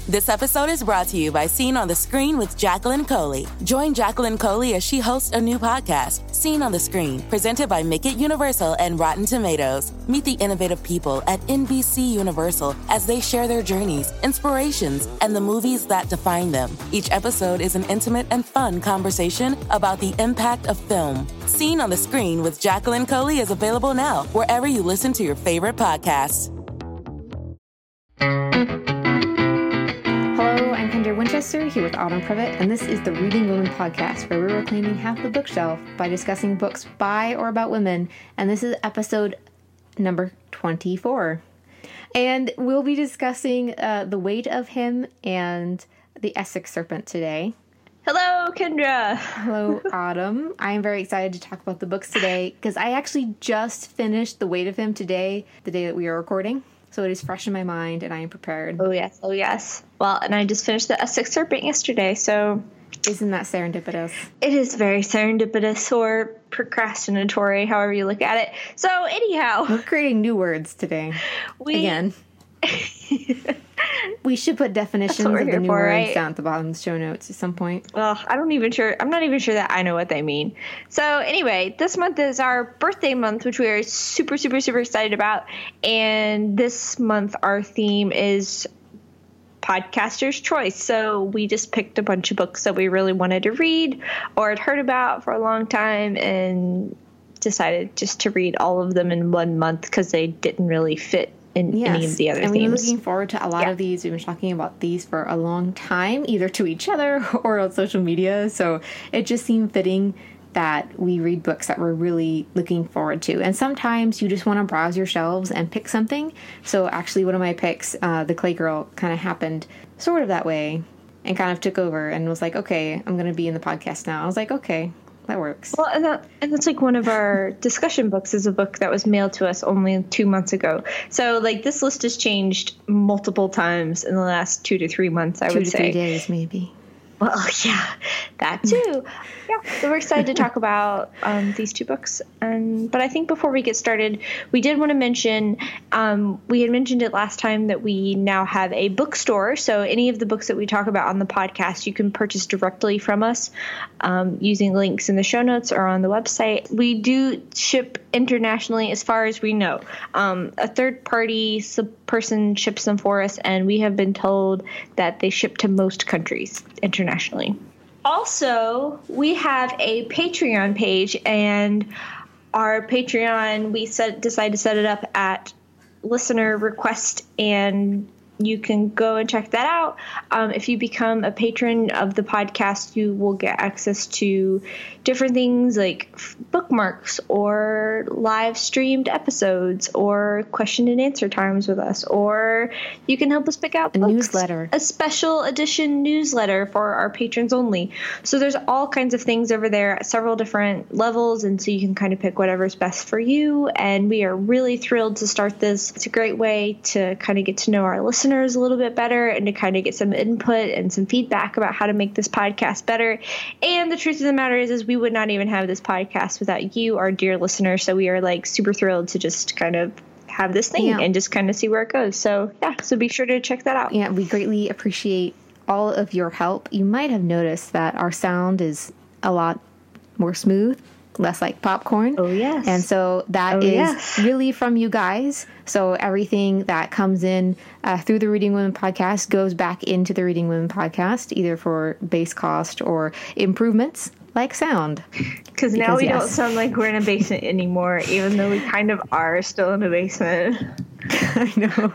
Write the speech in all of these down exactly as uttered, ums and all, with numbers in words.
This episode is brought to you by Seen on the Screen with Jacqueline Coley. Join Jacqueline Coley as she hosts a new podcast, Seen on the Screen, presented by Make It Universal and Rotten Tomatoes. Meet the innovative people at N B C Universal as they share their journeys, inspirations, and the movies that define them. Each episode is an intimate and fun conversation about the impact of film. Seen on the Screen with Jacqueline Coley is available now wherever you listen to your favorite podcasts. Hello, I'm Kendra Winchester here with Autumn Privet, and this is the Reading Women podcast, where we're reclaiming half the bookshelf by discussing books by or about women, and this is episode number twenty-four. And we'll be discussing uh, The Weight of Him and The Essex Serpent today. Hello, Kendra. Hello, Autumn. I am very excited to talk about the books today, because I actually just finished The Weight of Him today, the day that we are recording. So it is fresh in my mind, and I am prepared. Oh, yes. Oh, yes. Well, and I just finished The Essex Serpent yesterday, so... Isn't that serendipitous? It is very serendipitous or procrastinatory, however you look at it. So, anyhow... We're creating new words today. We... Again. We should put definitions of the new for, words right? down at the bottom of the show notes at some point. Well, I don't even sure. I'm not even sure that I know what they mean. So anyway, this month is our birthday month, which we are super, super, super excited about. And this month, our theme is podcaster's choice. So we just picked a bunch of books that we really wanted to read or had heard about for a long time and decided just to read all of them in one month because they didn't really fit in yes. any of the other and themes. And we're looking forward to a lot yeah. of these. We've been talking about these for a long time, either to each other or on social media. So it just seemed fitting that we read books that we're really looking forward to. And sometimes you just want to browse your shelves and pick something. So actually one of my picks, uh, The Clay Girl, kind of happened sort of that way and kind of took over and was like, okay, I'm going to be in the podcast now. I was like, okay. That works. Well, and, that, and that's like one of our discussion books is a book that was mailed to us only two months ago. So, like, this list has changed multiple times in the last two to three months, I two would to say. Three days, maybe. Well, yeah, that too. Yeah, so we're excited to talk about um, these two books. And but I think before we get started, we did want to mention, um, we had mentioned it last time that we now have a bookstore. So any of the books that we talk about on the podcast, you can purchase directly from us um, using links in the show notes or on the website. We do ship internationally as far as we know. Um, a third party sub- person ships them for us, and we have been told that they ship to most countries internationally. Also, we have a Patreon page, and our Patreon, we set, decided to set it up at listener request, and you can go and check that out. Um, if you become a patron of the podcast, you will get access to different things like f- bookmarks or live streamed episodes or question and answer times with us, or you can help us pick out a books, newsletter, a special edition newsletter for our patrons only. So there's all kinds of things over there at several different levels, and so you can kind of pick whatever's best for you. And we are really thrilled to start this. It's a great way to kind of get to know our listeners a little bit better and to kind of get some input and some feedback about how to make this podcast better. And the truth of the matter is, is we would not even have this podcast without you, our dear listeners. So we are like super thrilled to just kind of have this thing yeah. and just kind of see where it goes. So yeah, so be sure to check that out. Yeah, we greatly appreciate all of your help. You might have noticed that our sound is a lot more smooth, less like popcorn. Oh, yes. And so that oh, is yes. really from you guys. So everything that comes in uh, through the Reading Women podcast goes back into the Reading Women podcast, either for base cost or improvements like sound. Because now we yes. don't sound like we're in a basement anymore, even though we kind of are still in a basement. I know.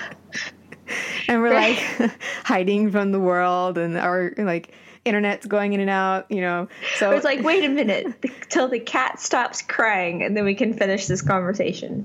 And we're like hiding from the world, and our like internet's going in and out, you know. So it's like, wait a minute till the cat stops crying, and then we can finish this conversation.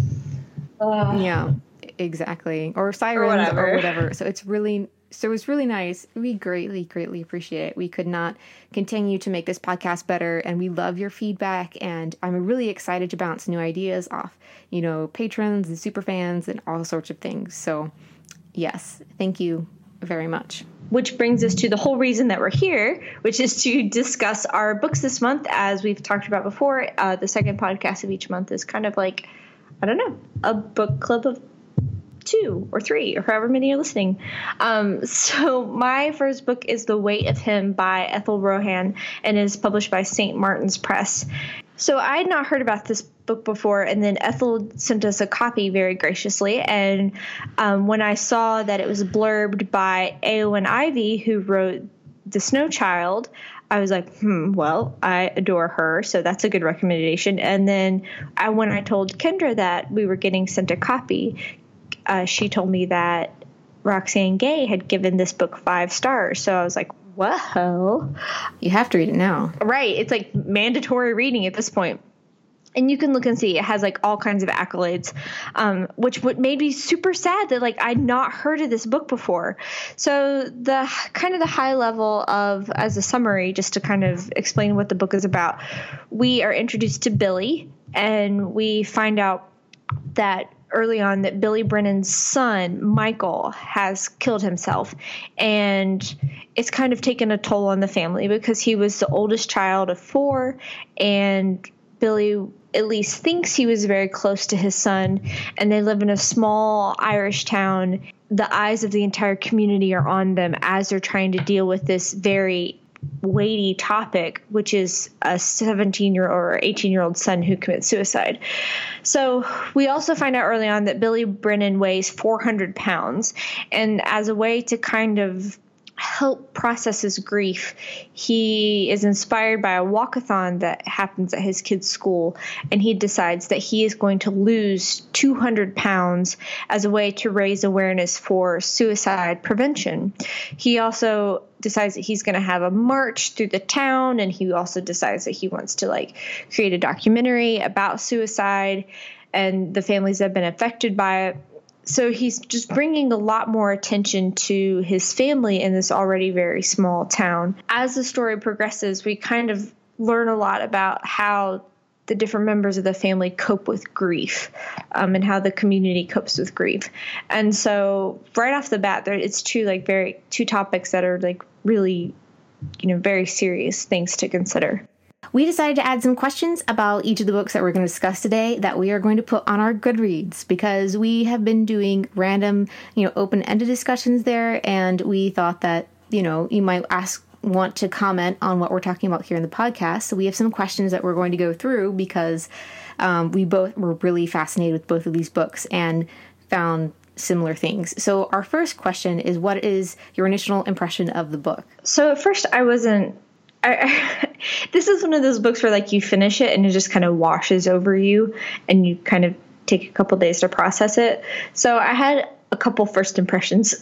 Uh, yeah, exactly. Or sirens or whatever. or whatever. So it's really, so it's really nice. We greatly, greatly appreciate it. We could not continue to make this podcast better, and we love your feedback. And I'm really excited to bounce new ideas off, you know, patrons and super fans and all sorts of things. So yes, thank you very much. Which brings us to the whole reason that we're here, which is to discuss our books this month. As we've talked about before, uh, the second podcast of each month is kind of like, I don't know, a book club of two or three or however many are listening. Um, so my first book is The Weight of Him by Ethel Rohan and is published by Saint Martin's Press. So I had not heard about this book before, and then Ethel sent us a copy very graciously. And um, when I saw that it was blurbed by Eowyn Ivey, who wrote The Snow Child, I was like, hmm, well, I adore her, so that's a good recommendation. And then I, when I told Kendra that we were getting sent a copy, uh, she told me that Roxane Gay had given this book five stars. So I was like, whoa. You have to read it now. Right. It's like mandatory reading at this point. And you can look and see it has like all kinds of accolades, um, which what made me super sad that like I'd not heard of this book before. So the kind of the high level of, as a summary, just to kind of explain what the book is about, we are introduced to Billy, and we find out that early on that Billy Brennan's son, Michael, has killed himself. And it's kind of taken a toll on the family because he was the oldest child of four, and Billy at least thinks he was very close to his son, and they live in a small Irish town. The eyes of the entire community are on them as they're trying to deal with this very weighty topic, which is a seventeen-year-old or eighteen-year-old son who commits suicide. So we also find out early on that Billy Brennan weighs four hundred pounds, and as a way to kind of help process his grief, he is inspired by a walkathon that happens at his kid's school, and he decides that he is going to lose two hundred pounds as a way to raise awareness for suicide prevention. He also decides that he's going to have a march through the town, and he also decides that he wants to like create a documentary about suicide and the families that have been affected by it. So he's just bringing a lot more attention to his family in this already very small town. As the story progresses, we kind of learn a lot about how the different members of the family cope with grief, um, and how the community copes with grief. And so right off the bat, there, it's two like very two topics that are like really, you know, very serious things to consider. We decided to add some questions about each of the books that we're going to discuss today that we are going to put on our Goodreads, because we have been doing random, you know, open-ended discussions there, and we thought that, you know, you might ask, want to comment on what we're talking about here in the podcast. So we have some questions that we're going to go through because um, we both were really fascinated with both of these books and found similar things. So our first question is, what is your initial impression of the book? So at first I wasn't I, I, this is one of those books where like you finish it and it just kind of washes over you and you kind of take a couple days to process it. So I had a couple first impressions.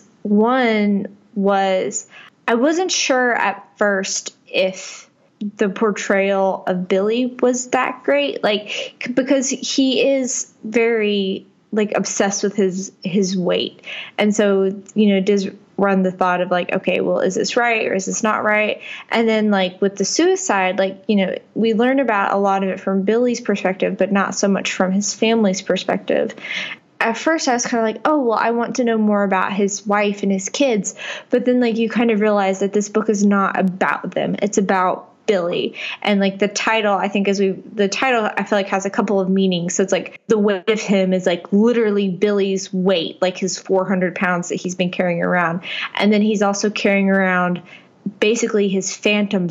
One was I wasn't sure at first if the portrayal of Billy was that great, like because he is very like obsessed with his his weight. And so, you know, does run the thought of like, okay, well, is this right or is this not right? And then like with the suicide, like, you know, we learn about a lot of it from Billy's perspective, but not so much from his family's perspective. At first I was kind of like, oh, well, I want to know more about his wife and his kids. But then like you kind of realize that this book is not about them. It's about Billy. And like the title, I think as we, the title I feel like has a couple of meanings. So it's like the weight of him is like literally Billy's weight, like his four hundred pounds that he's been carrying around. And then he's also carrying around basically his phantom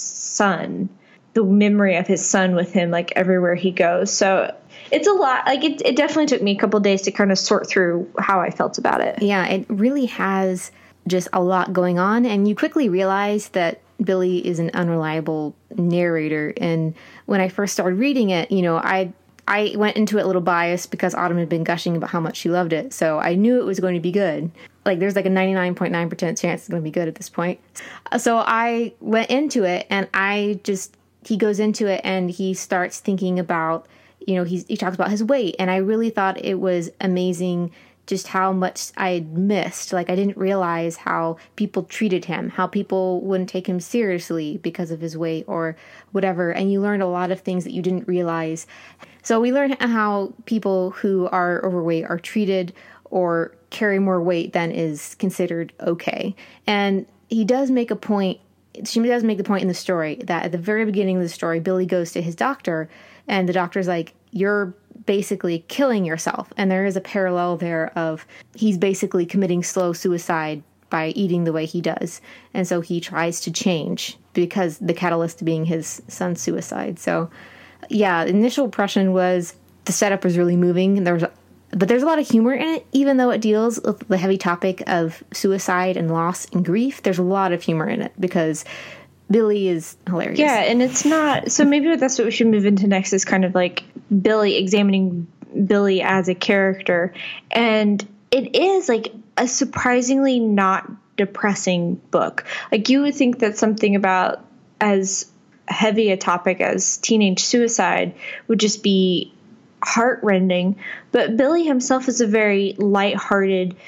son, the memory of his son with him, like everywhere he goes. So it's a lot. Like it, it definitely took me a couple of days to kind of sort through how I felt about it. Yeah, it really has just a lot going on. And you quickly realize that Billy is an unreliable narrator. And when I first started reading it, you know, I I went into it a little biased because Autumn had been gushing about how much she loved it. So I knew it was going to be good. Like there's like a ninety-nine point nine percent chance it's going to be good at this point. So I went into it and I just, he goes into it and he starts thinking about, you know, he's, he talks about his weight. And I really thought it was amazing just how much I missed. Like I didn't realize how people treated him, how people wouldn't take him seriously because of his weight or whatever. And you learned a lot of things that you didn't realize. So we learned how people who are overweight are treated or carry more weight than is considered okay. And he does make a point, she does make the point in the story that at the very beginning of the story, Billy goes to his doctor and the doctor's like, you're basically killing yourself. And there is a parallel there of he's basically committing slow suicide by eating the way he does. And so he tries to change because the catalyst being his son's suicide. So yeah, initial impression was the setup was really moving, and there was a, but there's a lot of humor in it, even though it deals with the heavy topic of suicide and loss and grief. There's a lot of humor in it because Billy is hilarious. Yeah, and it's not, so maybe that's what we should move into next, is kind of like Billy, examining Billy as a character. And it is like a surprisingly not depressing book. Like, you would think that something about as heavy a topic as teenage suicide would just be heartrending, but Billy himself is a very lighthearted,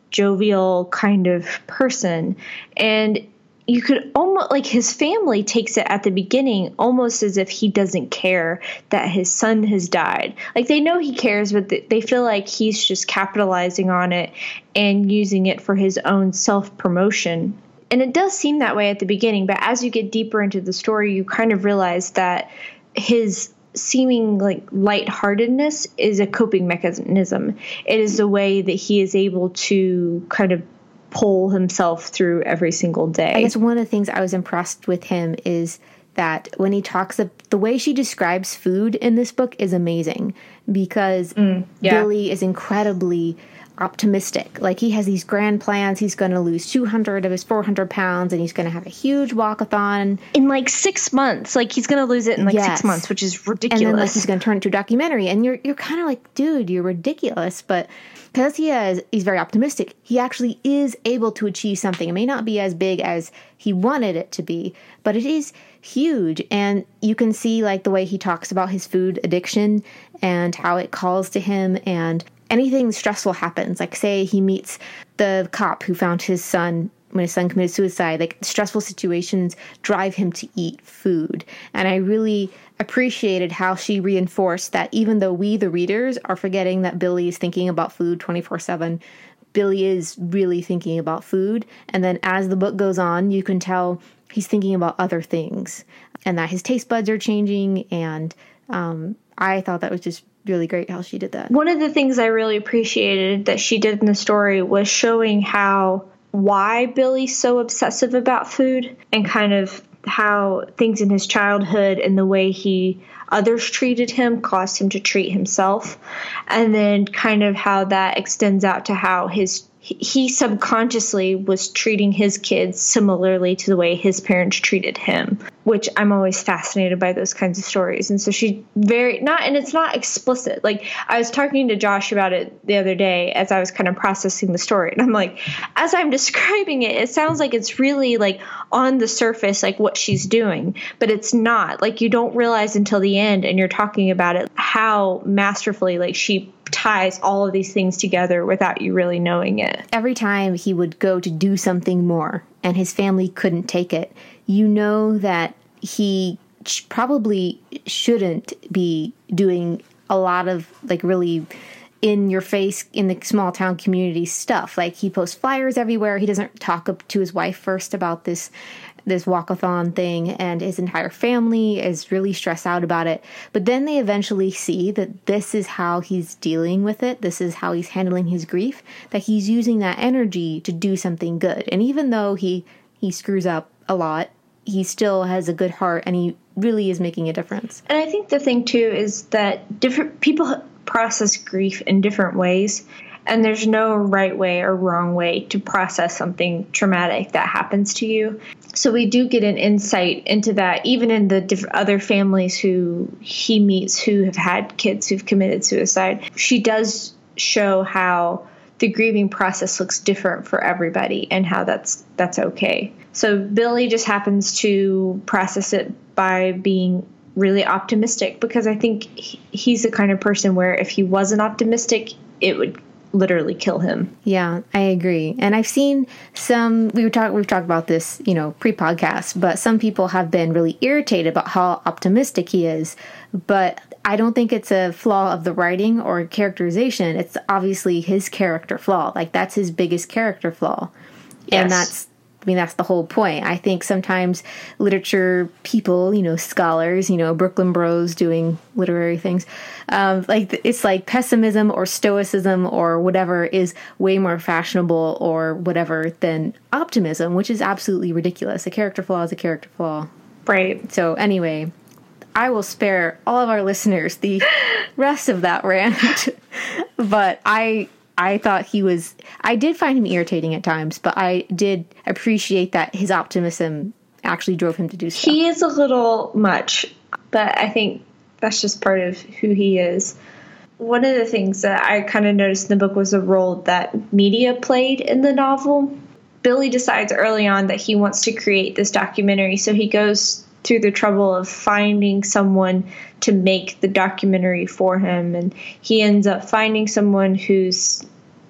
jovial kind of person. And you could almost, like, his family takes it at the beginning almost as if he doesn't care that his son has died. Like, they know he cares, but they feel like he's just capitalizing on it and using it for his own self-promotion. And it does seem that way at the beginning, but as you get deeper into the story, you kind of realize that his seeming like lightheartedness is a coping mechanism. It is a way that he is able to kind of pull himself through every single day. I guess one of the things I was impressed with him is that when he talks of the way she describes food in this book is amazing, because mm, yeah. Billy is incredibly optimistic. Like, he has these grand plans. He's going to lose two hundred of his four hundred pounds, and he's going to have a huge walkathon in like six months. Like, he's going to lose it in like yes. six months, which is ridiculous. And then like he's going to turn it into a documentary, and you're you're kind of like, dude, you're ridiculous. But because he has, he's very optimistic, he actually is able to achieve something. It may not be as big as he wanted it to be, but it is huge. And you can see like the way he talks about his food addiction and how it calls to him, and anything stressful happens, like say he meets the cop who found his son when his son committed suicide, like stressful situations drive him to eat food. And I really appreciated how she reinforced that even though we, the readers, are forgetting that Billy is thinking about food twenty-four seven, Billy is really thinking about food. And then as the book goes on, you can tell he's thinking about other things and that his taste buds are changing. And um, I thought that was just really great how she did that. One of the things I really appreciated that she did in the story was showing how why Billy's so obsessive about food, and kind of how things in his childhood and the way he others treated him caused him to treat himself, and then kind of how that extends out to how his he subconsciously was treating his kids similarly to the way his parents treated him, which I'm always fascinated by those kinds of stories. And so she very not, and it's not explicit. Like, I was talking to Josh about it the other day as I was kind of processing the story. And I'm like, as I'm describing it, it sounds like it's really like on the surface, like what she's doing, but it's not. Like, you don't realize until the end, and you're talking about it, how masterfully like she ties all of these things together without you really knowing it. Every time he would go to do something more and his family couldn't take it, you know that he sh- probably shouldn't be doing a lot of like really in your face in the small town community stuff. Like, he posts flyers everywhere. He doesn't talk up to his wife first about this this walkathon thing, and his entire family is really stressed out about it. But then they eventually see that this is how he's dealing with it. This is how he's handling his grief, that he's using that energy to do something good. And even though he, he screws up a lot, he still has a good heart, and he really is making a difference. And I think the thing too is that different people process grief in different ways. And there's no right way or wrong way to process something traumatic that happens to you. So we do get an insight into that, even in the diff- other families who he meets who have had kids who've committed suicide. She does show how the grieving process looks different for everybody, and how that's that's okay. So Billy just happens to process it by being really optimistic, because I think he, he's the kind of person where if he wasn't optimistic, it would literally kill him. Yeah, I agree. And I've seen some, we were talk, we've talked about this, you know, pre-podcast, but some people have been really irritated about how optimistic he is. But I don't think it's a flaw of the writing or characterization. It's obviously his character flaw. Like, that's his biggest character flaw. Yes. And that's I mean, that's the whole point. I think sometimes literature people, you know, scholars, you know, Brooklyn Bros doing literary things, um, like it's like pessimism or stoicism or whatever is way more fashionable or whatever than optimism, which is absolutely ridiculous. A character flaw is a character flaw. Right. So anyway, I will spare all of our listeners the rest of that rant, but I... I thought he was, I did find him irritating at times, but I did appreciate that his optimism actually drove him to do stuff. He is a little much, but I think that's just part of who he is. One of the things that I kind of noticed in the book was the role that media played in the novel. Billy decides early on that he wants to create this documentary, so he goes through the trouble of finding someone to make the documentary for him, and he ends up finding someone whose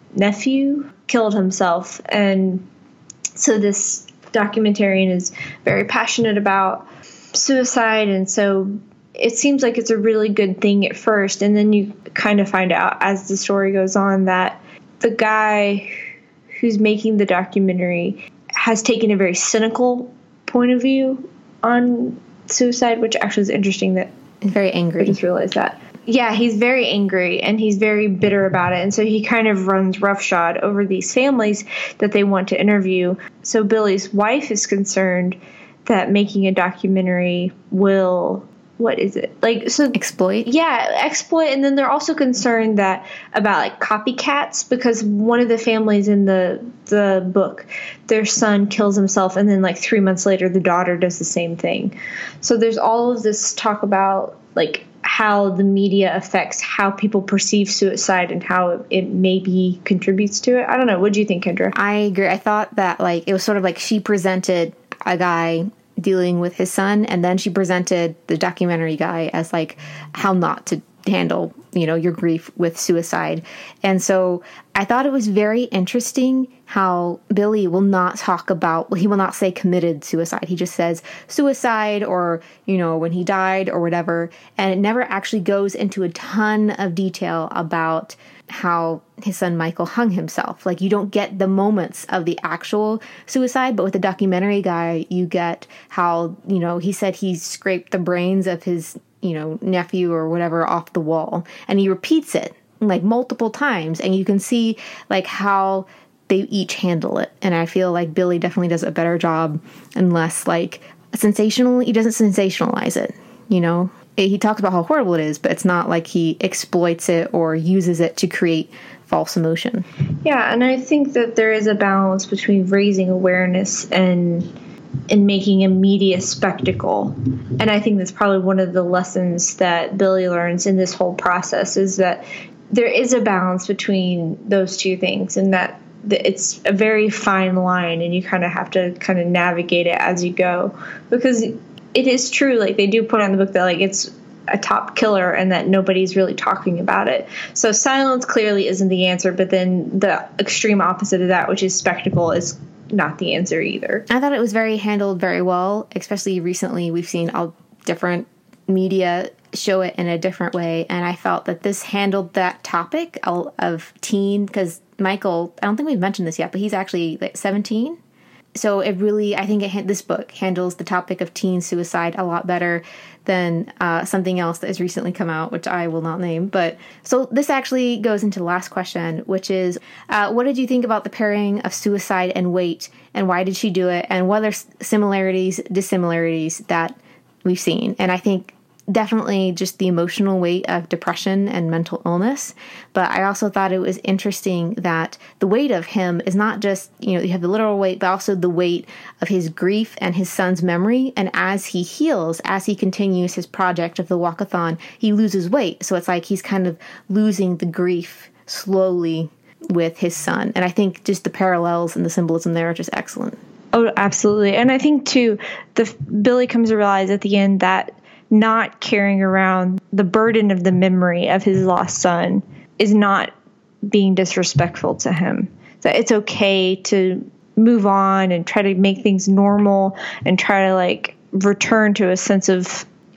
nephew killed himself. And so this documentarian is very passionate about suicide, and so it seems like it's a really good thing at first, and then you kind of find out as the story goes on that the guy who's making the documentary has taken a very cynical point of view on suicide, which actually is interesting that he's very angry. I just realized that. Yeah, he's very angry and he's very bitter about it. And so he kind of runs roughshod over these families that they want to interview. So Billy's wife is concerned that making a documentary will, what is it? Like, so exploit? Yeah, exploit. And then they're also concerned that about like copycats, because one of the families in the the book, their son kills himself, and then like three months later, the daughter does the same thing. So there's all of this talk about like how the media affects how people perceive suicide and how it, it maybe contributes to it. I don't know. What do you think, Kendra? I agree. I thought that like it was sort of like she presented a guy dealing with his son, and then she presented the documentary guy as like how not to handle, you know, your grief with suicide. And so I thought it was very interesting how Billy will not talk about, well, he will not say committed suicide. He just says suicide or, you know, when he died or whatever. And it never actually goes into a ton of detail about how his son Michael hung himself. Like, you don't get the moments of the actual suicide, but with the documentary guy, you get how, you know, he said he scraped the brains of his, you know, nephew or whatever off the wall. And he repeats it like multiple times. And you can see like how they each handle it. And I feel like Billy definitely does a better job and less like sensational. He doesn't sensationalize it, you know? He talks about how horrible it is, but it's not like he exploits it or uses it to create false emotion. Yeah, and I think that there is a balance between raising awareness and and making a media spectacle. And I think that's probably one of the lessons that Billy learns in this whole process, is that there is a balance between those two things, and that it's a very fine line, and you kind of have to kind of navigate it as you go, because it is true, like they do put on the book that like it's a top killer and that nobody's really talking about it. So silence clearly isn't the answer, but then the extreme opposite of that, which is spectacle, is not the answer either. I thought it was very handled very well, especially recently we've seen all different media show it in a different way, and I felt that this handled that topic of teen, because Michael, I don't think we've mentioned this yet, but he's actually like seventeen. So it really, I think it, this book handles the topic of teen suicide a lot better than uh, something else that has recently come out, which I will not name. But so this actually goes into the last question, which is, uh, what did you think about the pairing of suicide and weight, and why did she do it, and what are similarities, dissimilarities that we've seen? And I think definitely just the emotional weight of depression and mental illness. But I also thought it was interesting that the weight of him is not just, you know, you have the literal weight, but also the weight of his grief and his son's memory. And as he heals, as he continues his project of the walkathon, he loses weight. So it's like he's kind of losing the grief slowly with his son. And I think just the parallels and the symbolism there are just excellent. Oh, absolutely. And I think too, the Billy comes to realize at the end that not carrying around the burden of the memory of his lost son is not being disrespectful to him. That it's okay to move on and try to make things normal and try to like return to a sense of,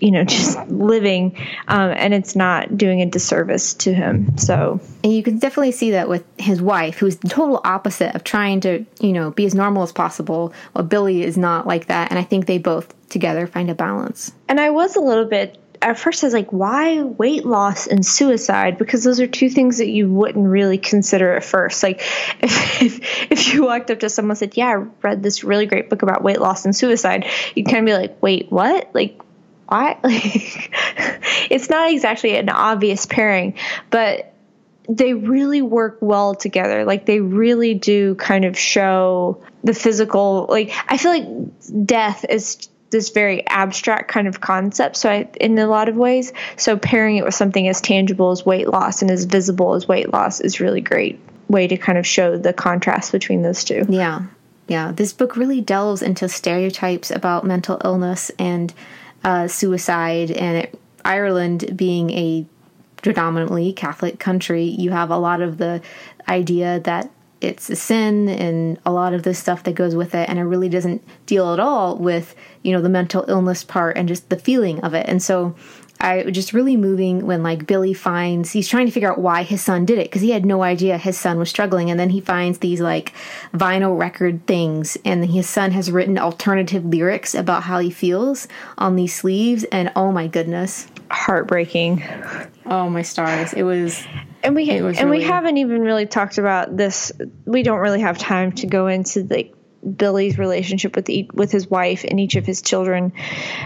you know, just living, um, and it's not doing a disservice to him. So, and you can definitely see that with his wife, who's the total opposite of trying to, you know, be as normal as possible. Well, Billy is not like that, and I think they both together find a balance. And I was a little bit, at first I was like, why weight loss and suicide? Because those are two things that you wouldn't really consider at first. Like if, if, if you walked up to someone and said, yeah, I read this really great book about weight loss and suicide, you'd kind of be like, wait, what? Like, why? Like, it's not exactly an obvious pairing, but they really work well together. Like they really do kind of show the physical, like I feel like death is this very abstract kind of concept. So I, in a lot of ways, so pairing it with something as tangible as weight loss and as visible as weight loss is really great way to kind of show the contrast between those two. Yeah. Yeah. This book really delves into stereotypes about mental illness and uh, suicide, and it, Ireland being a predominantly Catholic country, you have a lot of the idea that it's a sin and a lot of the stuff that goes with it, and it really doesn't deal at all with, you know, the mental illness part and just the feeling of it. And so I was just really moving when like Billy finds, he's trying to figure out why his son did it because he had no idea his son was struggling, and then he finds these like vinyl record things, and his son has written alternative lyrics about how he feels on these sleeves, and oh my goodness, heartbreaking. Oh my stars, it was. And we and really, we haven't even really talked about this. We don't really have time to go into like Billy's relationship with the, with his wife and each of his children.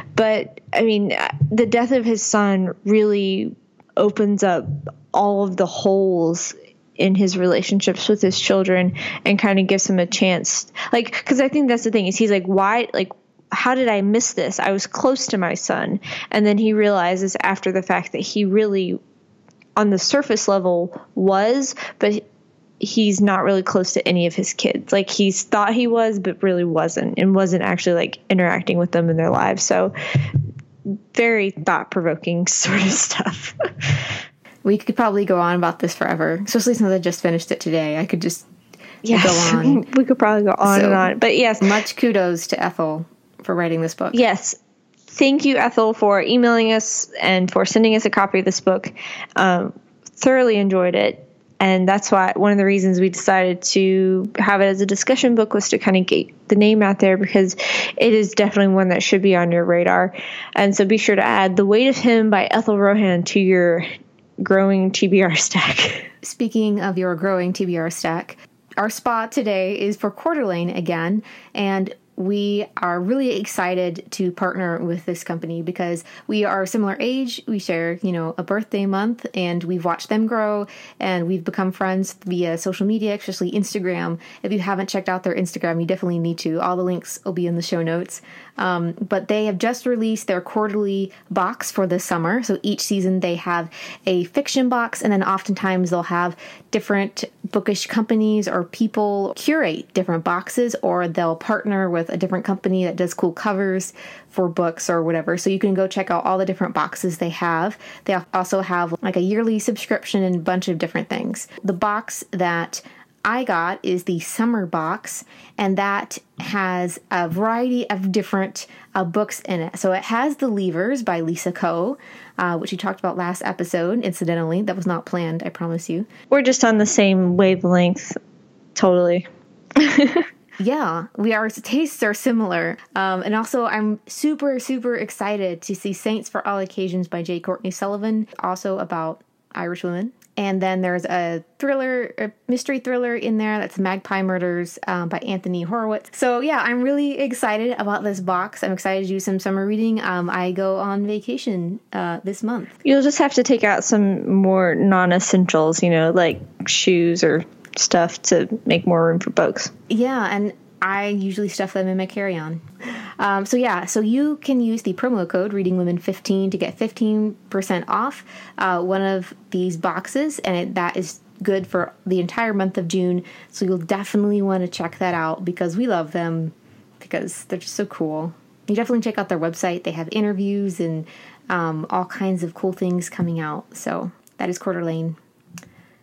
But I mean, the death of his son really opens up all of the holes in his relationships with his children and kind of gives him a chance. Like, because I think that's the thing is he's like, why, like, how did I miss this? I was close to my son. And then he realizes after the fact that he really, on the surface level, was, but he's not really close to any of his kids. Like he's thought he was, but really wasn't, and wasn't actually like interacting with them in their lives. So very thought-provoking sort of stuff. We could probably go on about this forever, especially since I just finished it today. I could just yes. go on. We could probably go on so, and on. But yes. Much kudos to Ethel for writing this book. Yes. Thank you, Ethel, for emailing us and for sending us a copy of this book. Um, thoroughly enjoyed it. And that's why one of the reasons we decided to have it as a discussion book was to kind of get the name out there, because it is definitely one that should be on your radar. And so be sure to add The Weight of Him by Ethel Rohan to your growing T B R stack. Speaking of your growing T B R stack, our spot today is for Coeur d'Alene again. And we are really excited to partner with this company because we are similar age. We share, you know, a birthday month, and we've watched them grow, and we've become friends via social media, especially Instagram. If you haven't checked out their Instagram, you definitely need to. All the links will be in the show notes. Um, but they have just released their quarterly box for the summer. So each season they have a fiction box, and then oftentimes they'll have different bookish companies or people curate different boxes, or they'll partner with a different company that does cool covers for books or whatever. So you can go check out all the different boxes they have. They also have like a yearly subscription and a bunch of different things. The box that I got is the summer box, and that has a variety of different uh, books in it. So it has The Leavers by Lisa Coe, uh, which we talked about last episode, incidentally. That was not planned, I promise you. We're just on the same wavelength, totally. Yeah, we our tastes are similar. Um, and also, I'm super, super excited to see Saints for All Occasions by J. Courtney Sullivan, also about Irish women. And then there's a thriller, a mystery thriller in there that's Magpie Murders um, by Anthony Horowitz. So yeah, I'm really excited about this box. I'm excited to do some summer reading. Um, I go on vacation uh, this month. You'll just have to take out some more non-essentials, you know, like shoes or stuff to make more room for books. Yeah, and I usually stuff them in my carry-on. Um, so yeah, so you can use the promo code Reading Women fifteen to get fifteen percent off uh, one of these boxes, and it, that is good for the entire month of June. So you'll definitely want to check that out because we love them, because they're just so cool. You definitely check out their website. They have interviews and um, all kinds of cool things coming out. So that is Coeur d'Alene.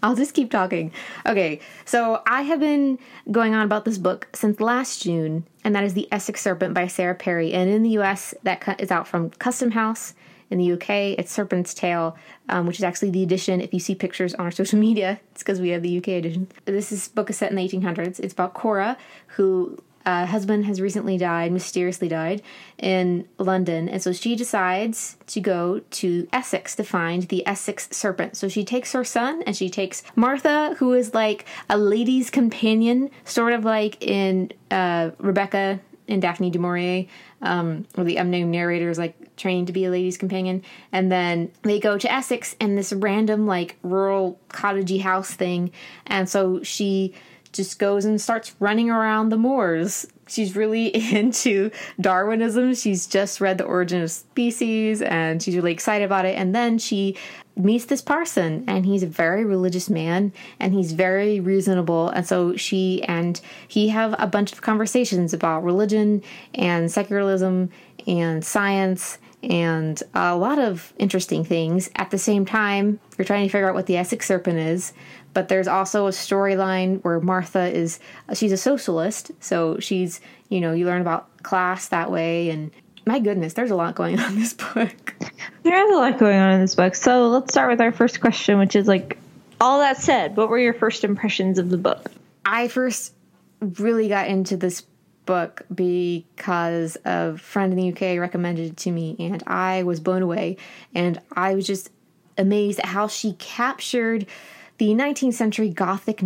I'll just keep talking. Okay, so I have been going on about this book since last June, and that is The Essex Serpent by Sarah Perry. And in the U S, that is out from Custom House. In the U K, it's Serpent's Tail, um, which is actually the edition. If you see pictures on our social media, it's because we have the U K edition. This is, book is set in the eighteen hundreds. It's about Cora, who uh, husband has recently died, mysteriously died, in London. And so she decides to go to Essex to find the Essex Serpent. So she takes her son, and she takes Martha, who is like a lady's companion, sort of like in uh, Rebecca and Daphne du Maurier, um, where the unnamed narrator is like trained to be a lady's companion. And then they go to Essex and this random like rural cottagey house thing. And so she just goes and starts running around the moors. She's really into Darwinism. She's just read The Origin of Species and she's really excited about it. And then she meets this parson, and he's a very religious man, and he's very reasonable. And so she and he have a bunch of conversations about religion and secularism and science and a lot of interesting things. At the same time, you're trying to figure out what the Essex Serpent is. But there's also a storyline where Martha is, she's a socialist. So she's, you know, you learn about class that way. And my goodness, there's a lot going on in this book. There is a lot going on in this book. So let's start with our first question, which is like, all that said, what were your first impressions of the book? I first really got into this book because a friend in the U K recommended it to me, and I was blown away. And I was just amazed at how she captured the nineteenth century Gothic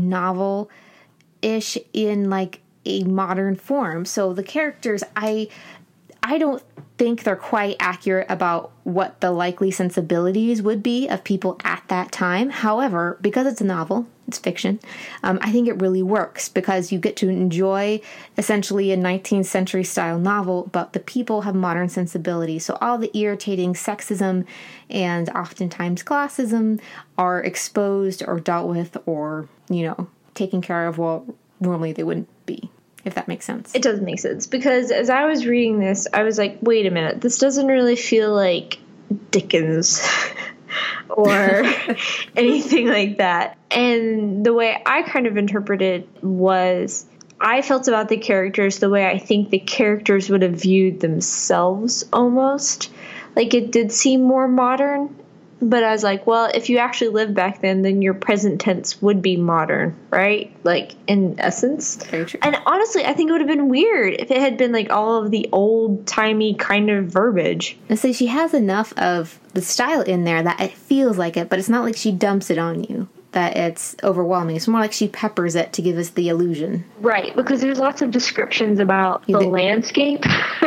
novel-ish in like a modern form. So the characters, I I don't think they're quite accurate about what the likely sensibilities would be of people at that time. However, because it's a novel, it's fiction, um, I think it really works because you get to enjoy essentially a nineteenth century style novel, but the people have modern sensibilities. So all the irritating sexism and oftentimes classism are exposed or dealt with or, you know, taken care of while normally they wouldn't be. If that makes sense. It does make sense, because as I was reading this, I was like, wait a minute, this doesn't really feel like Dickens or anything like that. And the way I kind of interpreted was, I felt about the characters the way I think the characters would have viewed themselves almost. Like, it did seem more modern. But I was like, well, if you actually lived back then, then your present tense would be modern, right? Like, in essence. Very true. And honestly, I think it would have been weird if it had been like all of the old-timey kind of verbiage. And so she has enough of the style in there that it feels like it, but it's not like she dumps it on you, that it's overwhelming. It's more like she peppers it to give us the illusion. Right, because there's lots of descriptions about You the think- landscape.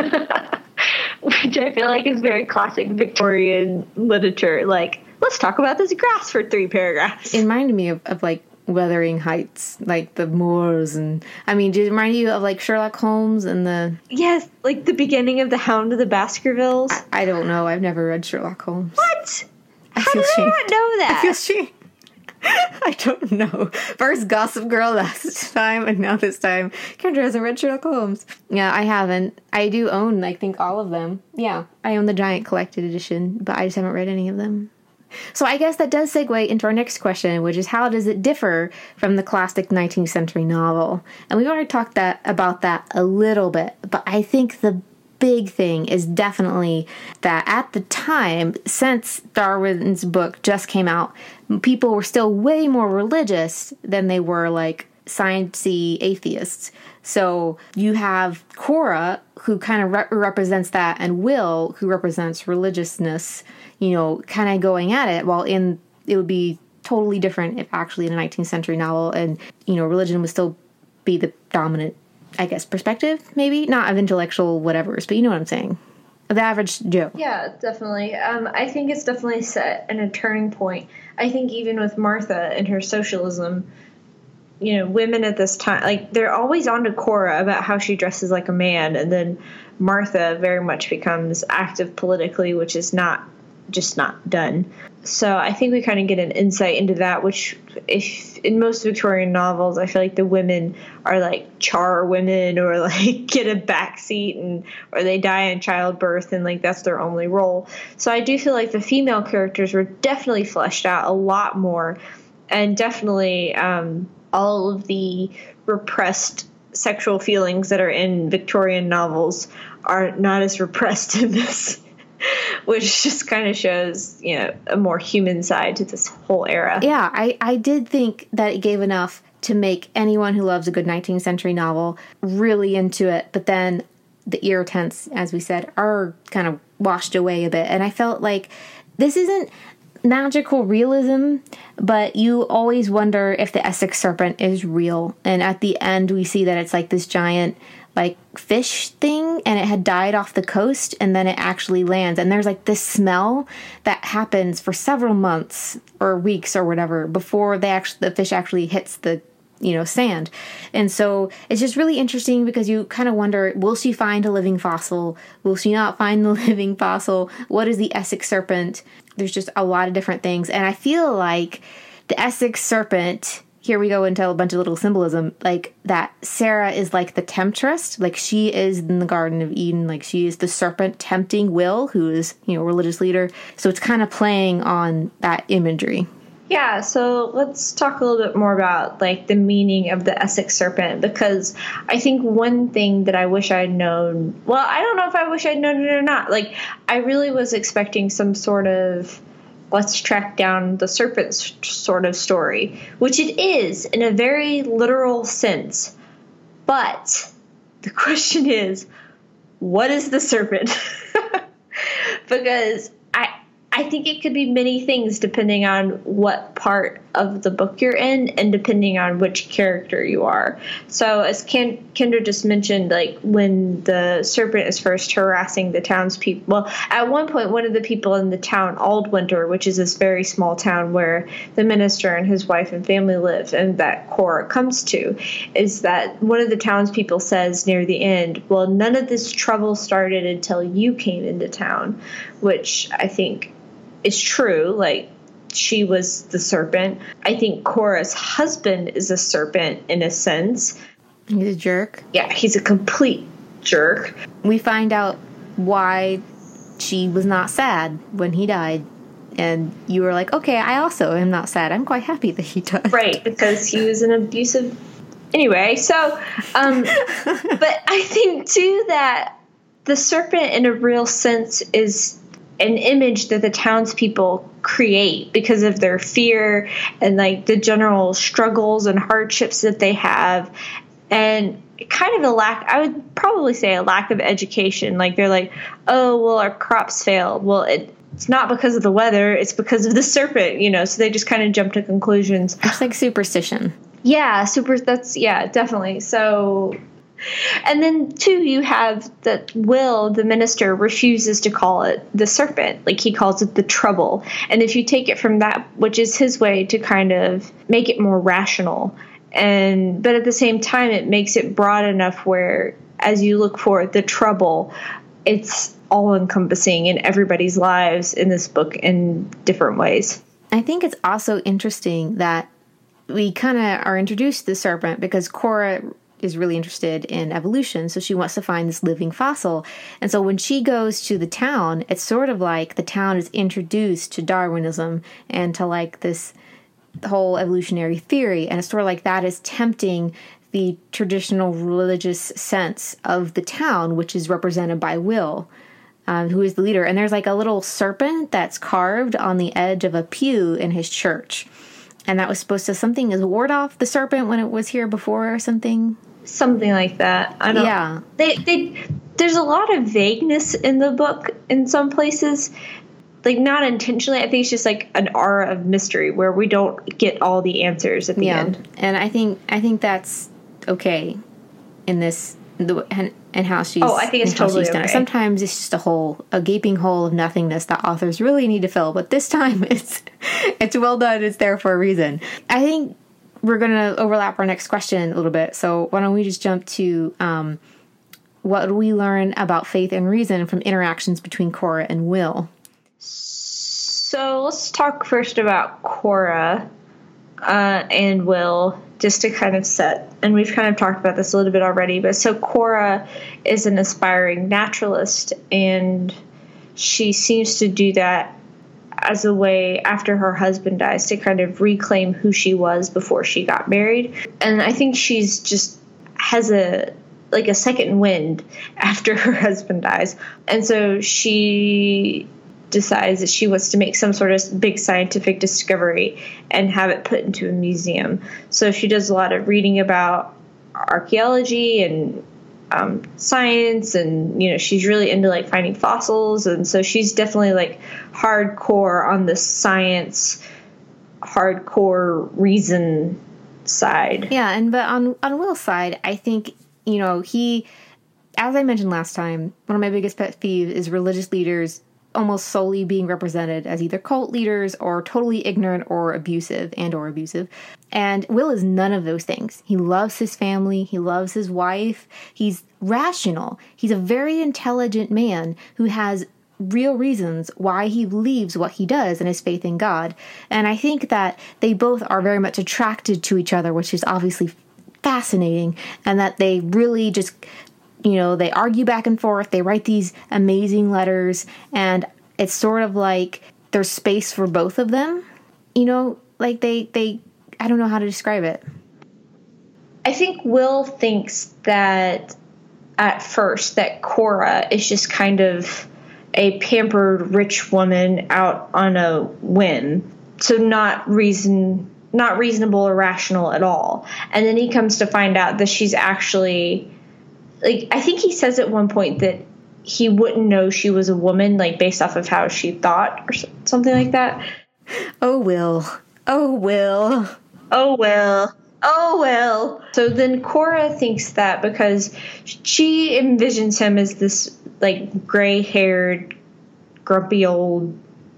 Which I feel like is very classic Victorian literature. Like, let's talk about this grass for three paragraphs. It reminded me of, of like Wuthering Heights, like the moors, and I mean, did it remind you of like Sherlock Holmes and the? Yes, like the beginning of The Hound of the Baskervilles. I, I don't know. I've never read Sherlock Holmes. What? I How feel did I shame. not know that? I feel shame. I don't know. First Gossip Girl last time, and now this time Kendra hasn't read Sherlock Holmes. Yeah, I haven't. I do own, I think, all of them. Yeah, I own the Giant Collected Edition, but I just haven't read any of them. So I guess that does segue into our next question, which is how does it differ from the classic nineteenth century novel? And we've already talked that about that a little bit, but I think the big thing is definitely that at the time, since Darwin's book just came out, people were still way more religious than they were like sciencey atheists. So you have Cora, who kind of re- represents that, and Will, who represents religiousness, you know, kind of going at it, while in it would be totally different if actually in a nineteenth century novel, and, you know, religion would still be the dominant, I guess, perspective, maybe? Not of intellectual whatevers, but you know what I'm saying. The average Joe. Yeah, definitely. Um, I think it's definitely set in a turning point. I think even with Martha and her socialism, you know, women at this time, like, they're always on to Cora about how she dresses like a man, and then Martha very much becomes active politically, which is not just not done. So I think we kind of get an insight into that, which if in most Victorian novels, I feel like the women are like char women or like get a backseat and or they die in childbirth and like that's their only role. So I do feel like the female characters were definitely fleshed out a lot more and definitely um, all of the repressed sexual feelings that are in Victorian novels are not as repressed in this, which just kind of shows, you know, a more human side to this whole era. Yeah, I, I did think that it gave enough to make anyone who loves a good nineteenth century novel really into it, but then the irritants, as we said, are kind of washed away a bit. And I felt like this isn't magical realism, but you always wonder if the Essex serpent is real. And at the end, we see that it's like this giant like fish thing, and it had died off the coast, and then it actually lands. And there's like this smell that happens for several months or weeks or whatever before they actually the fish actually hits the you know, sand. And so it's just really interesting because you kind of wonder, will she find a living fossil? Will she not find the living fossil? What is the Essex serpent? There's just a lot of different things. And I feel like the Essex serpent, here we go into a bunch of little symbolism, like that Sarah is like the temptress, like she is in the Garden of Eden, like she is the serpent tempting Will, who is, you know, a religious leader. So it's kind of playing on that imagery. Yeah, so let's talk a little bit more about like the meaning of the Essex serpent, because I think one thing that I wish I'd known, well, I don't know if I wish I'd known it or not. Like, I really was expecting some sort of let's track down the serpent sort of story, which it is in a very literal sense. But the question is, what is the serpent? Because I I think it could be many things depending on what part of the book you're in and depending on which character you are. So as Ken- Kendra just mentioned, like when the serpent is first harassing the townspeople, well, at one point, one of the people in the town, Aldwinter, which is this very small town where the minister and his wife and family live and that Cora comes to, is that one of the townspeople says near the end, well, none of this trouble started until you came into town, which I think is true. Like, she was the serpent. I think Cora's husband is a serpent in a sense. He's a jerk. Yeah, he's a complete jerk. We find out why she was not sad when he died. And you were like, okay, I also am not sad. I'm quite happy that he died. Right, because he was an abusive... Anyway, so... Um, but I think, too, that the serpent in a real sense is an image that the townspeople create because of their fear and like the general struggles and hardships that they have, and kind of a lack, I would probably say a lack of education. Like, they're like, oh, well, our crops failed. Well, it, it's not because of the weather, it's because of the serpent, you know, so they just kind of jump to conclusions. It's like superstition. Yeah, super, that's, yeah, definitely. So... And then, too, you have that Will, the minister, refuses to call it the serpent. Like, he calls it the trouble. And if you take it from that, which is his way to kind of make it more rational, and but at the same time, it makes it broad enough where, as you look for the trouble, it's all-encompassing in everybody's lives in this book in different ways. I think it's also interesting that we kind of are introduced to the serpent because Cora is really interested in evolution, so she wants to find this living fossil. And so when she goes to the town, it's sort of like the town is introduced to Darwinism and to like this whole evolutionary theory, and it's sort of like that is tempting the traditional religious sense of the town, which is represented by Will, um, who is the leader. And there's like a little serpent that's carved on the edge of a pew in his church. And that was supposed to something as ward off the serpent when it was here before or something. Something like that. I don't. Yeah. They they there's a lot of vagueness in the book in some places. Like, not intentionally. I think it's just like an aura of mystery where we don't get all the answers at the yeah. end. And I think I think that's okay in this the and, and how she's. Oh, I think it's totally okay. Sometimes it's just a hole, a gaping hole of nothingness that authors really need to fill. But this time it's it's well done. It's there for a reason. I think we're going to overlap our next question a little bit. So why don't we just jump to um, what do we learn about faith and reason from interactions between Cora and Will? So let's talk first about Cora uh, and Will, just to kind of set, and we've kind of talked about this a little bit already, but so Cora is an aspiring naturalist, and she seems to do that as a way after her husband dies to kind of reclaim who she was before she got married. And I think she's just has a like a second wind after her husband dies. And so she decides that she wants to make some sort of big scientific discovery and have it put into a museum. So she does a lot of reading about archaeology and um, science, and, you know, she's really into like finding fossils. And so she's definitely like hardcore on the science, hardcore reason side. Yeah. And, but on, on Will's side, I think, you know, he, as I mentioned last time, one of my biggest pet peeves is religious leaders almost solely being represented as either cult leaders or totally ignorant or abusive and or abusive. And Will is none of those things. He loves his family. He loves his wife. He's rational. He's a very intelligent man who has real reasons why he believes what he does and his faith in God. And I think that they both are very much attracted to each other, which is obviously fascinating, and that they really just, you know, they argue back and forth. They write these amazing letters, and it's sort of like there's space for both of them. You know, like they, they, I don't know how to describe it. I think Will thinks that at first that Cora is just kind of a pampered rich woman out on a whim. So not reason, not reasonable or rational at all. And then he comes to find out that she's actually, like, I think he says at one point that he wouldn't know she was a woman, like, based off of how she thought or something like that. Oh, Will. Oh, Will. Oh, Will. Oh, Will. So then Cora thinks that because she envisions him as this, like, gray-haired, grumpy old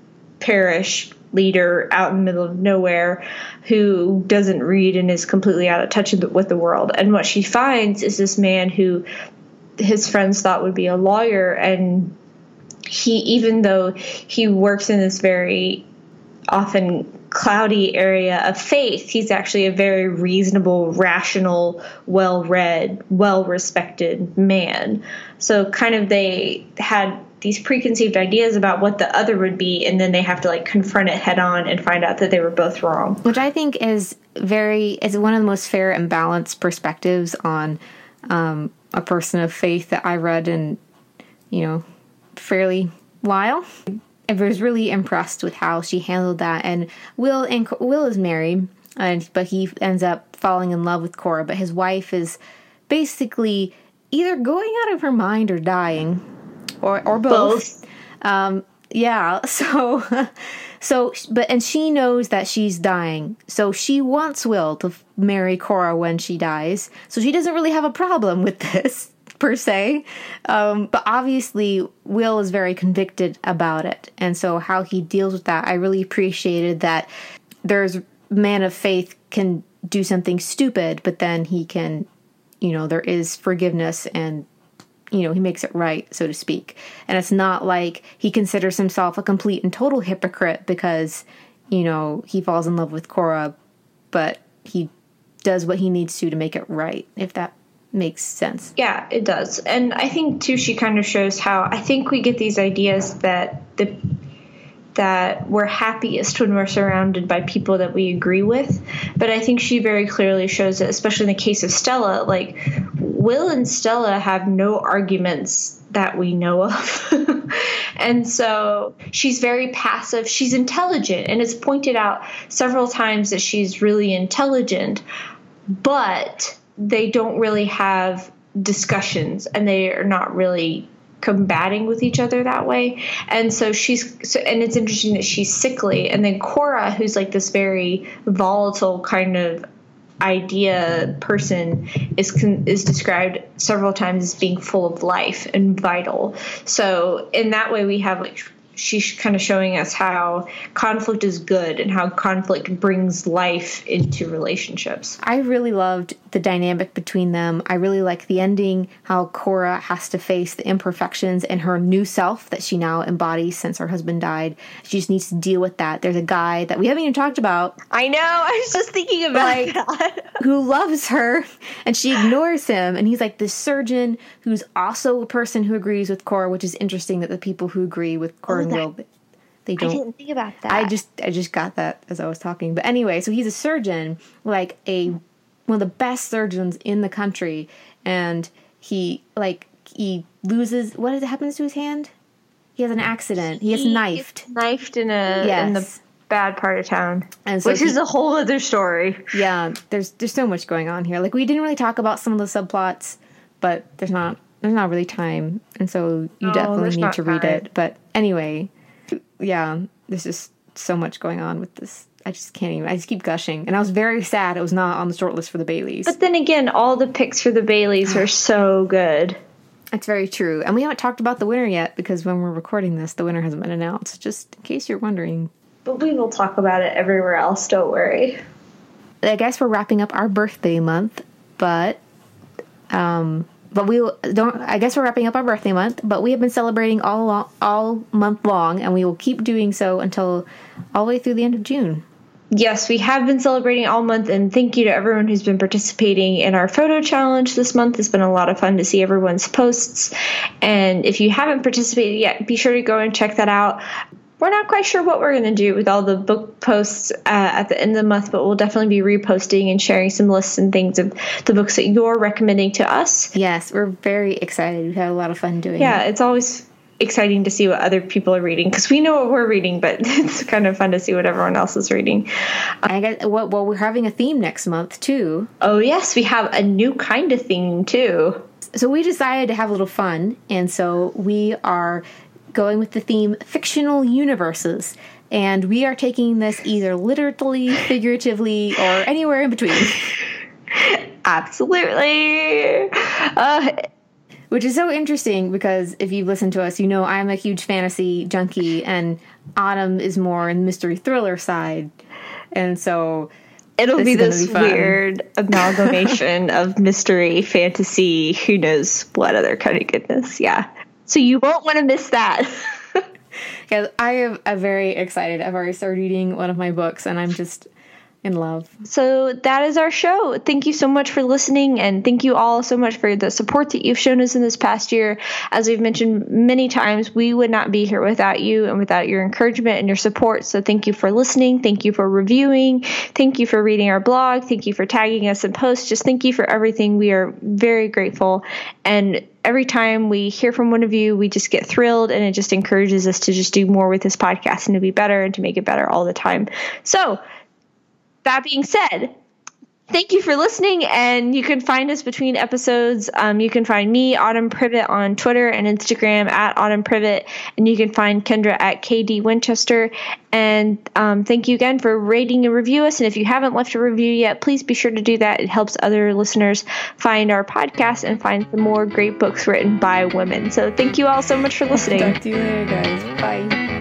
parish leader out in the middle of nowhere who doesn't read and is completely out of touch with the world. And what she finds is this man who his friends thought would be a lawyer, and he, even though he works in this very often cloudy area of faith, he's actually a very reasonable, rational, well-read, well-respected man. So kind of they had these preconceived ideas about what the other would be, and then they have to like confront it head on and find out that they were both wrong. Which I think is very, is one of the most fair and balanced perspectives on um, a person of faith that I read in, you know, fairly while. I was really impressed with how she handled that. And Will and Will is married, and but he ends up falling in love with Cora. But his wife is basically either going out of her mind or dying, or or both. both. Um, yeah. So, so, but and she knows that she's dying, so she wants Will to marry Cora when she dies. So she doesn't really have a problem with this, per se, um, but obviously Will is very convicted about it, and so how he deals with that, I really appreciated that. There's man of faith can do something stupid, but then he can, you know, there is forgiveness, and you know, he makes it right, so to speak. And it's not like he considers himself a complete and total hypocrite because, you know, he falls in love with Cora, but he does what he needs to to make it right, if that makes sense. Yeah, it does. And I think too she kind of shows how I think we get these ideas that the that we're happiest when we're surrounded by people that we agree with. But I think she very clearly shows it, especially in the case of Stella. Like, Will and Stella have no arguments that we know of. And so she's very passive. She's intelligent, and it's pointed out several times that she's really intelligent, but they don't really have discussions, and they are not really combating with each other that way. And so she's so, and it's interesting that she's sickly. And then Cora, who's like this very volatile kind of idea person, is is described several times as being full of life and vital. So in that way, we have like she's kind of showing us how conflict is good and how conflict brings life into relationships. I really loved the dynamic between them. I really like the ending, how Cora has to face the imperfections in her new self that she now embodies since her husband died. She just needs to deal with that. There's a guy that we haven't even talked about. I know. I was just thinking about like, that. Who loves her, and she ignores him. And he's like this surgeon who's also a person who agrees with Cora, which is interesting that the people who agree with Cora Oh, that, Will. They don't. I didn't think about that. I just I just got that as I was talking. But anyway, so he's a surgeon, like a one of the best surgeons in the country, and he like he loses. What happens to his hand? He has an accident. He gets he knifed. Gets knifed in a yes. in the bad part of town, and so which he, is a whole other story. Yeah, there's there's so much going on here. Like we didn't really talk about some of the subplots, but there's not there's not really time, and so you no, definitely need to read time. it. But anyway, yeah, there's just so much going on with this. I just can't even. I just keep gushing, and I was very sad it was not on the short list for the Baileys. But then again, all the picks for the Baileys are so good. That's very true. And we haven't talked about the winner yet because when we're recording this, the winner hasn't been announced, just in case you're wondering. But we will talk about it everywhere else, don't worry. I guess we're wrapping up our birthday month, but um but we don't I guess we're wrapping up our birthday month, but we have been celebrating all along, all month long, and we will keep doing so until all the way through the end of June. Yes, we have been celebrating all month, and thank you to everyone who's been participating in our photo challenge this month. It's been a lot of fun to see everyone's posts, and if you haven't participated yet, be sure to go and check that out. We're not quite sure what we're going to do with all the book posts uh, at the end of the month, but we'll definitely be reposting and sharing some lists and things of the books that you're recommending to us. Yes, we're very excited. We've had a lot of fun doing yeah, it. Yeah, it's always exciting to see what other people are reading because we know what we're reading, but it's kind of fun to see what everyone else is reading. I guess, well, well, we're having a theme next month too. Oh yes, we have a new kind of theme too. So we decided to have a little fun, and so we are going with the theme fictional universes, and we are taking this either literally, figuratively, or anywhere in between. Absolutely. Uh, Which is so interesting because if you listen to us, you know I'm a huge fantasy junkie, and Autumn is more in the mystery thriller side. And so it'll this be this be weird amalgamation of mystery, fantasy, who knows what other kind of goodness. Yeah. So you won't want to miss that. Yeah, I am I'm very excited. I've already started reading one of my books, and I'm just in love. So that is our show. Thank you so much for listening, and thank you all so much for the support that you've shown us in this past year. As we've mentioned many times, we would not be here without you and without your encouragement and your support. So thank you for listening. Thank you for reviewing. Thank you for reading our blog. Thank you for tagging us in posts. Just thank you for everything. We are very grateful. And every time we hear from one of you, we just get thrilled, and it just encourages us to just do more with this podcast and to be better and to make it better all the time. So that being said, thank you for listening, and you can find us between episodes. Um, you can find me, Autumn Privet, on Twitter and Instagram at Autumn Privet, and you can find Kendra at K D Winchester. And um, thank you again for rating and review us. And if you haven't left a review yet, please be sure to do that. It helps other listeners find our podcast and find some more great books written by women. So thank you all so much for listening. Talk to you later, guys. Bye.